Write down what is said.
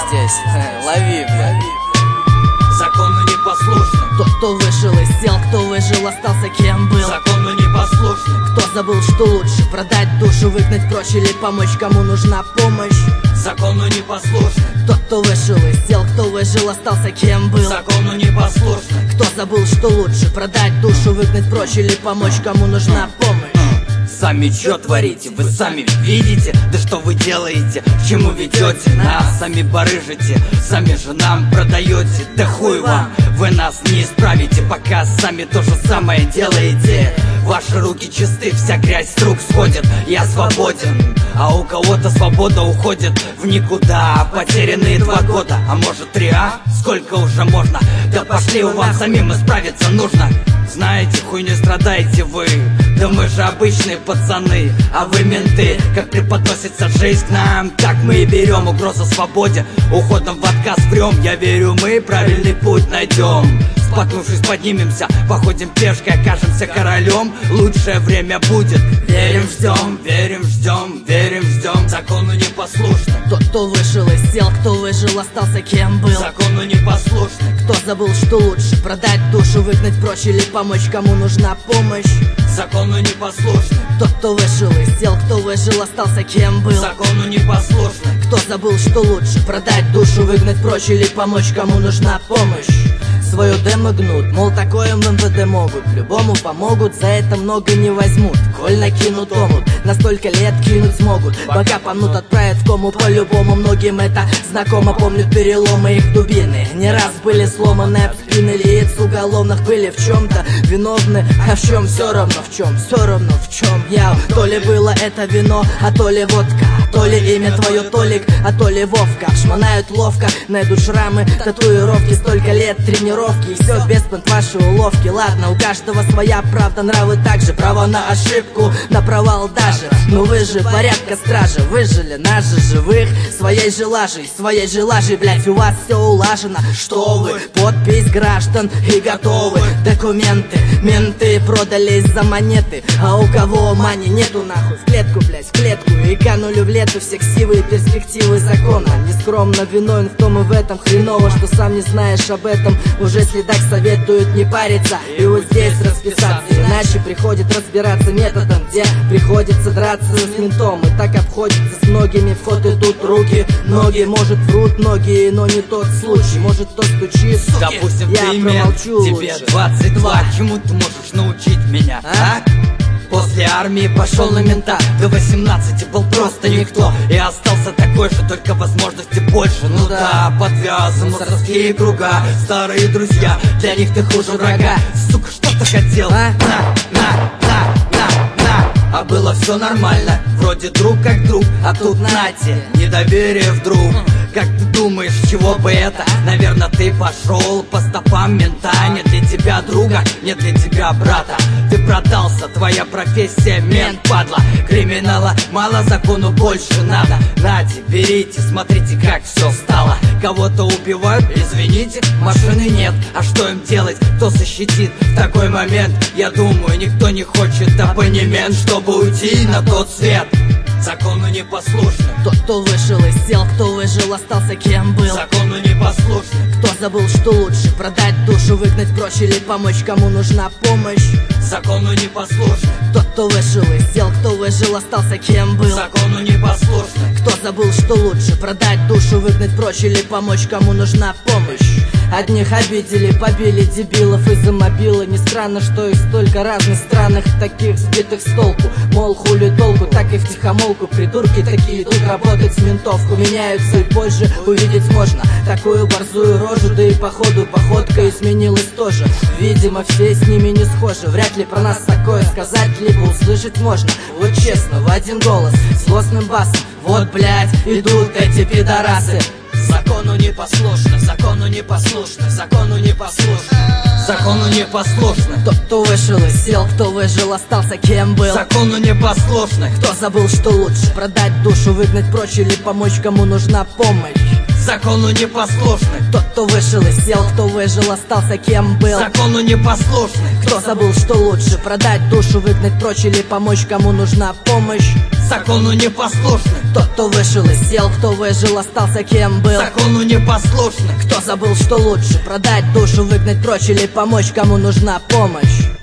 здесь. Лови, блядь. Закону непослушный. Тот, кто вышел и сел, кто выжил, остался кем был. Закону непослушный. Кто забыл, что лучше продать душу, выгнать прочь или помочь, кому нужна помощь. Закону непослушный. Тот, кто вышел и сел, кто выжил, остался кем был. Закону непослушный. Кто забыл, что лучше продать душу, выгнать прочь или помочь, кому нужна помощь. Сами чё творите, вы сами видите? Да что вы делаете, к чему ведете нас? Сами барыжите, сами же нам продаете. Да хуй вам, вы нас не исправите, пока сами то же самое делаете. Ваши руки чисты, вся грязь с рук сходит. Я свободен, а у кого-то свобода уходит в никуда. Потерянные 2 года, а может 3, а? Сколько уже можно? Да пошли, у вас самим исправиться нужно. Знаете, хуйней страдаете вы. Да мы же обычные пацаны, а вы менты. Как преподносится жизнь к нам, так мы и берем. Угроза свободе, уходом в отказ врем. Я верю, мы правильный путь найдем. Споткнувшись, поднимемся, походим пешкой, окажемся королем. Лучшее время будет. Верим, ждем, верим, ждем, верим, ждем. Закону непослушным. Тот, кто вышел и сел, кто выжил, остался кем был. Закону непослушным. Кто забыл, что лучше продать душу, выгнать прочь или помочь, кому нужна помощь. Закону непослушным. Тот, кто вышел и сел, кто выжил, остался кем был. Закону непослушным. Кто забыл, что лучше продать душу, выгнать прочь или помочь, кому нужна помощь. Свое демо гнут, мол, такое в МВД могут. Любому помогут, за это много не возьмут. Коль накинут омут, на столько лет кинуть смогут. Бока помнут, отправят в кому по-любому. Многим это знакомо, помнят переломы их дубины. Не раз были сломаны об спины лиц уголовных. Были в чем-то виновны, а в чем все равно в чем. Все равно в чем я. То ли было это вино, а то ли водка. То ли имя твое Толик, а то ли Вовка. Шмонают ловко, найдут шрамы, татуировки. Столько лет тренировки, и все без понт ваши уловки. Ладно, у каждого своя правда, нравы также. Право на ошибку, на провал даже. Но вы же порядка стражи, выжили нас же живых. Своей же лажей, блять, у вас все улажено. Что вы, подпись граждан и готовы. Документы, менты продались за монеты. А у кого мани нету нахуй, в клетку, блять, в клетку. И канули в лету все ксивы и перспективы закона. Нескромно виновен в том и в этом. Хреново, что сам не знаешь об этом. Уже следак советует не париться и вот здесь расписаться. Иначе приходит разбираться методом, где приходится драться с ментом. И так обходится с многими, в ход идут руки, ноги. Может врут многие, но не тот случай. Может кто стучит, допустим, я ты промолчу тебе лучше. 22, чему ты можешь научить меня, а? После армии пошел на мента, до 18 был просто никто. И остался такой же, только возможности больше. Ну да, подвязаны мусорские круга. Старые друзья, для них ты хуже врага. Сука, что ты хотел? На. А было все нормально, вроде друг как друг. А тут нате, недоверие вдруг. Как ты думаешь, с чего бы это? Наверное, ты пошел по стопам мента. Не для тебя друга, не для тебя брата. Ты продался, твоя профессия мент, падла. Криминала мало, закону больше надо. Нате, берите, смотрите, как все стало. Кого-то убивают, извините, машины нет. А что им делать, кто защитит в такой момент? Я думаю, никто не хочет абонемент, чтобы уйти на тот свет. Закону непослушный. Тот, кто вышел и сел, кто выжил, остался кем был. Закону непослушный. Кто забыл, что лучше продать душу, выгнать прочь или помочь, кому нужна помощь. Закону непослушный. Тот, кто вышел и сел, кто выжил, остался кем был. Закону непослушный. Кто забыл, что лучше продать душу, выгнать прочь или помочь, кому нужна помощь. Одних обидели, побили дебилов из-за мобила. Не странно, что их столько разных странных, таких сбитых с толку. Мол, хули толку, так и втихомолку. Придурки такие тут работать с ментовку. Меняются и позже увидеть можно такую борзую рожу. Да и походу походка изменилась тоже. Видимо, все с ними не схожи. Вряд ли про нас такое сказать, либо услышать можно. Вот честно, в один голос, злостным басом. Вот, блять, идут эти пидорасы. Закону непослушны, закону непослушны, закону непослушны. Закону непослушны. Тот, кто вышел и сел, кто выжил, остался кем был. Закону непослушны. Кто забыл, что лучше продать душу, выгнать прочь или помочь, кому нужна помощь. Закону непослушны. Тот, кто вышел и сел, кто выжил, остался кем был. Закону непослушны. Кто забыл, что лучше продать душу, выгнать прочь или помочь, кому нужна помощь. закону непослушны. Тот, кто вышел и сел, кто выжил, остался кем был, закону непослушны. Кто забыл, что лучше продать душу, выгнать прочь или помочь, кому нужна помощь.